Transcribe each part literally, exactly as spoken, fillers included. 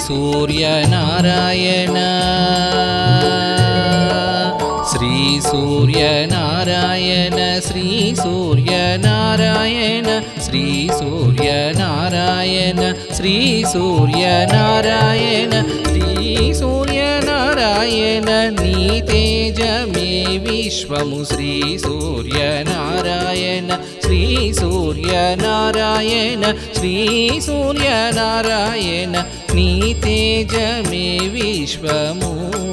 सूर्यनारायण श्री सूर्यनारायण श्री सूर्यनारायण श्री सूर्यनारायण श्री सूर्यनारायण श्री सूर्यनारायण नी तेजमे विश्वमु श्री सूर्यनारायण श्री सूर्यनारायण श्री सूर्यनारायण नी तेजमे विश्वमु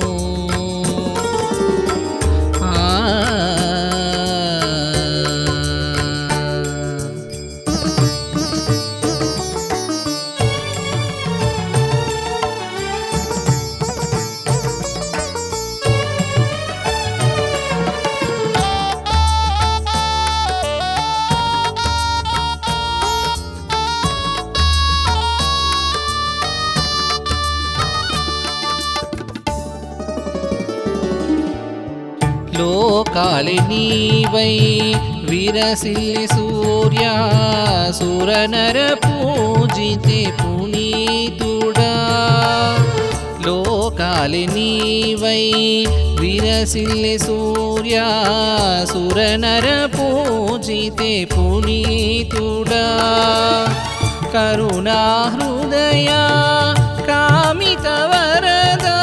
लोकाले नीवै विरसिल्ले सूर्या सुरनर पूजिते पुनीतुडा लोकाले नीवै विरसिल्ले सूर्या सुरनर पूजिते पुनीतुडा करुणा हृदया कामितवरदा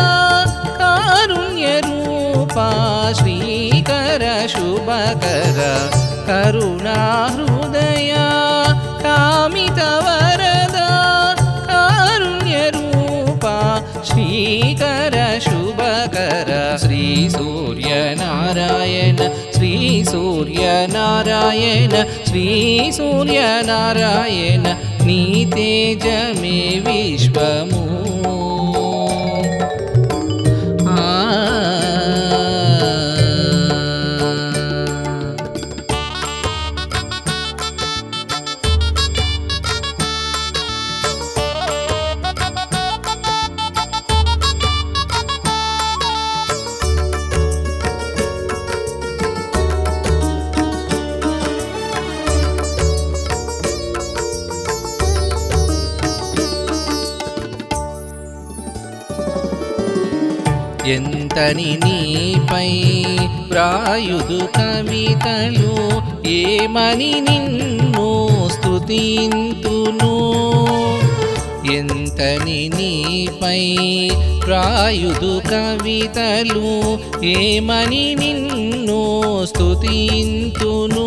कारुण्यरूपा श्रीकर शुभकर करुणा हृदया कामितवरदा कारुण्यरूपा श्रीकर शुभकर श्री सूर्यनारायण श्री सूर्यनारायण श्री सूर्यनारायण नी तेजमे विश्वमु ఎంతని నీపై వ్రాయుదు కవితలు ఏమని నిన్ను స్తుతింతును ఎంతని నీపై వ్రాయుదు కవితలు ఏమని నిన్ను స్తుతింతును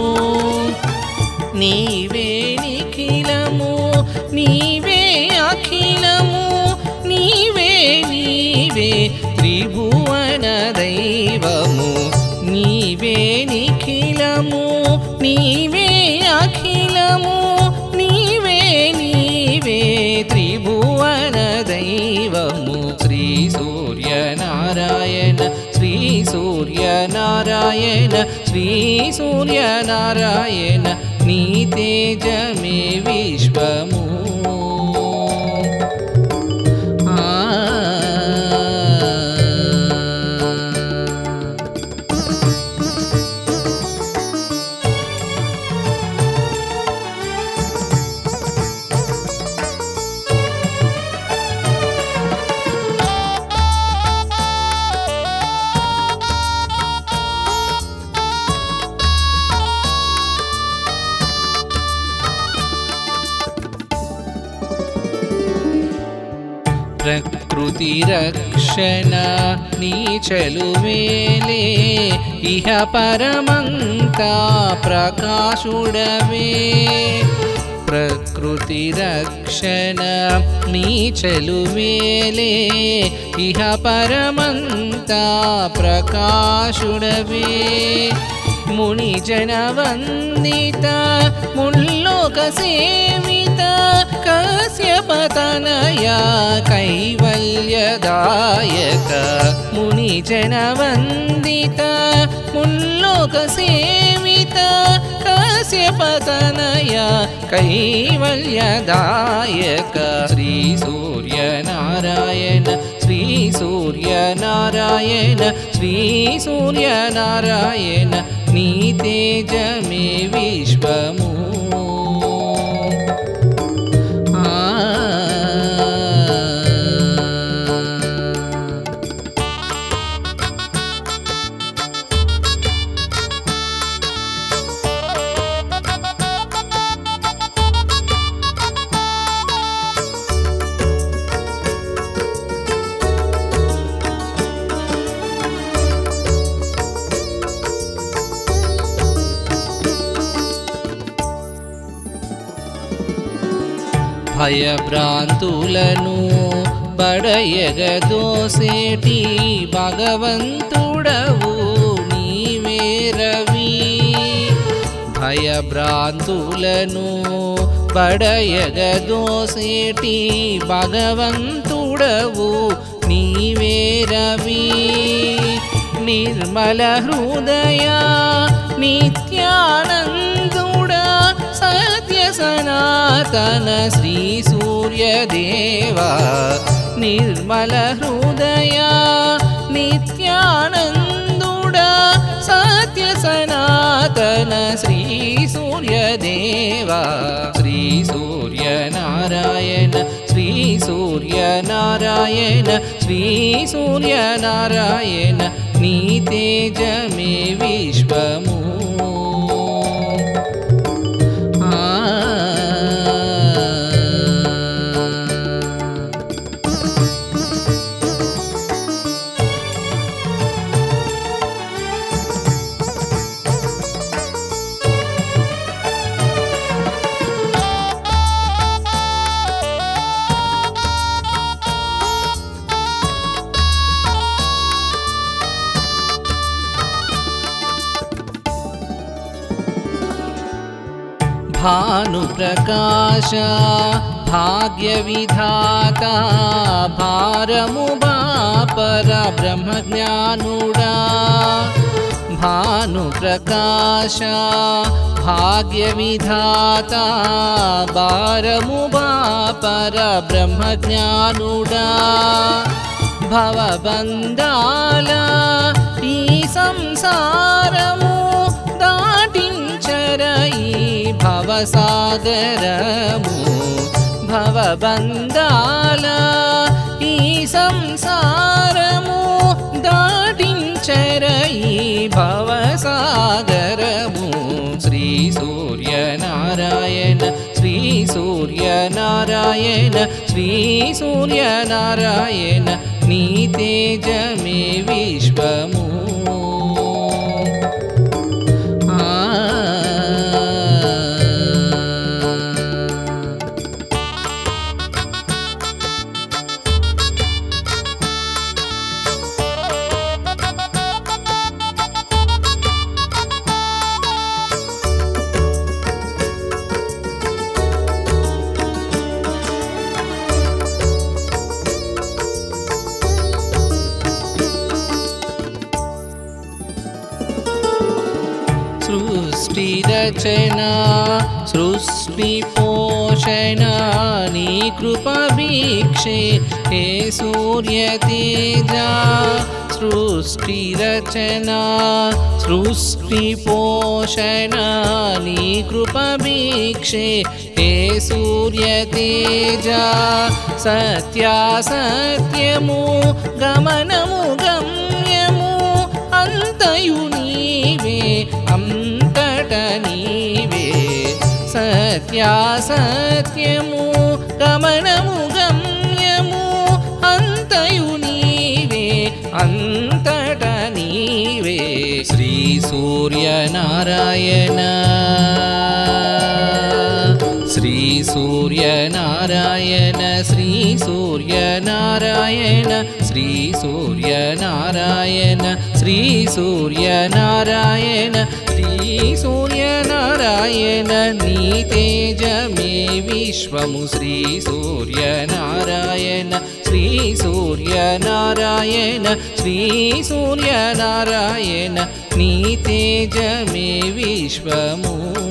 నీవే నిఖిలము నీవే అఖిలము నీవే నీవే త్రిభువన దైవము నీవే నిఖిలము నీవే అఖిలము నీవే నీవే త్రిభువన దైవము శ్రీ సూర్యనారాయణ శ్రీ సూర్యనారాయణ శ్రీ సూర్యనారాయణ నీ తేజమే విశ్వము ప్రకృతి రక్షణ నీ చలువేలే ఇహ పరమంతా ప్రకాశుడవే ప్రకృతి రక్షణ నీ చలువేలే ఇహ పరమంతా ప్రకాశుడవే ముని జన వందిత ముల్లోక సేవిత కశ్యపతనయ కైవల్యదాయక ముని జన వందిత ముల్లోక సేవిత కశ్యపతనయ కైవల్యదాయక శ్రీ సూర్యనారాయణ శ్రీ సూర్యనారాయణ శ్రీ సూర్యనారాయణ నీ తేజమే విశ్వము ఆ భయభ్రాంతులను బడయగదోసేటి భగవంతుడవు నీవే రవి. భయభ్రాంతులను బడయగదోసేటి భగవంతుడవు నీవే రవి. నిర్మల హృదయ నిత్యానందుడా సత్య సనాతన శ్రీ సూర్యదేవా. నిర్మల హృదయ నిత్యానందుడా సత్య సనాతన శ్రీ సూర్యదేవా. శ్రీ సూర్యనారాయణ శ్రీ సూర్యనారాయణ శ్రీ సూర్యనారాయణ నీ తేజమే విశ్వము. భానుప్రకాశ భాగ్యవిధాత భారము బాపర బ్రహ్మజ్ఞానుడా. భానుప్రకాశ భాగ్యవిధాత భారము బాపర బ్రహ్మజ్ఞానుడా. భవబంధాల ఈ సంసారము దాటించరయి భవసాగరము. భవబంధాల ఈ సంసారము దాటించరయి భవసాగరము. శ్రీ సూర్యనారాయణ శ్రీ సూర్యనారాయణ శ్రీ సూర్యనారాయణ నీ తేజమే విశ్వము. సృష్టి రచన సృష్టి పోషణ నీ కృప భిక్షే హే సూర్య తేజ. సృష్టి రచన సృష్టి పోషణ నీ కృప భిక్షే హే సూర్య తేజ. సత్యాసత్యము గమనము గమ్యము అంతయు నీవే అంతట నీవే. సత్యాసత్యము గమనము గమ్యము అంతయు నీవే అంతట నీవే. శ్రీ సూర్యనారాయణ శ్రీ సూర్యనారాయణ శ్రీ సూర్యనారాయణ శ్రీ సూర్యనారాయణ శ్రీ సూర్యనారాయణ శ్రీ సూర్యనారాయణ నీ తేజమే విశ్వము. శ్రీ సూర్యనారాయణ శ్రీ సూర్యనారాయణ శ్రీ సూర్యనారాయణ నీ తేజమే విశ్వము.